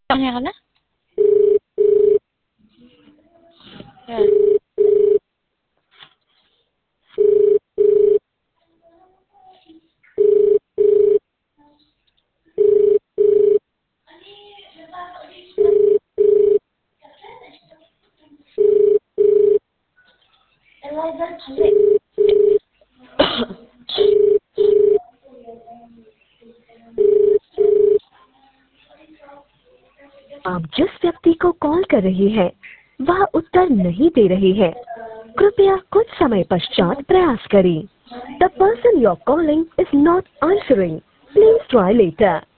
Con nhà nó. आप जिस व्यक्ति को कॉल कर रही हैं वह उत्तर नहीं दे रही है। कृपया कुछ समय पश्चात प्रयास करें। The person you are calling is not answering. Please try letter.